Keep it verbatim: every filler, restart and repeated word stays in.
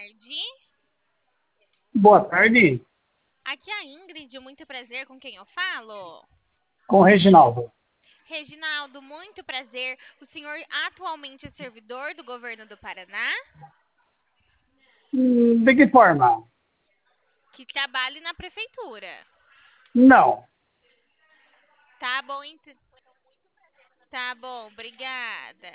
tarde. Boa tarde, Aqui é a Ingrid, muito prazer, com quem eu falo? com o Reginaldo. Reginaldo, muito prazer. O senhor atualmente é servidor do governo do Paraná? Hum, De que forma? Que trabalhe na prefeitura. Não. Tá bom, ent... tá bom, obrigada.